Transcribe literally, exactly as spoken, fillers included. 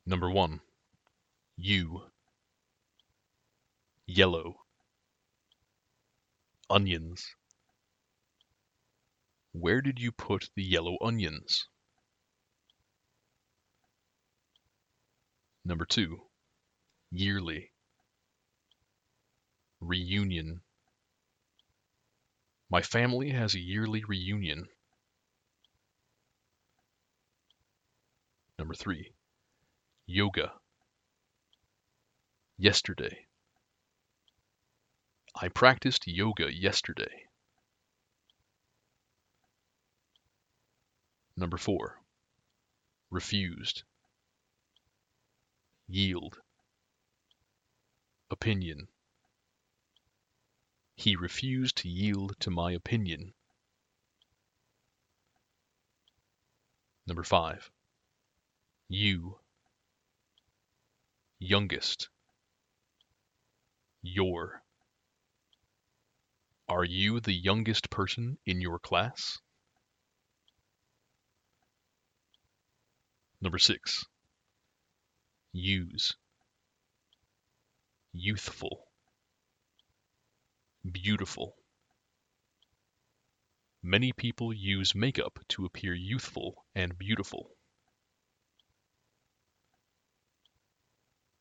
Number one. You. Yellow. Onions. Where did you put the yellow onions? Number two. Yearly. Reunion. My family has a yearly reunion. Number three. Yoga. Yesterday. I practiced yoga yesterday. Number four. Refused. Yield. Opinion. He refused to yield to my opinion. Number five. You. Youngest. Your. Are you the youngest person in your class? Number six. Use. Youthful. Beautiful. Many people use makeup to appear youthful and beautiful.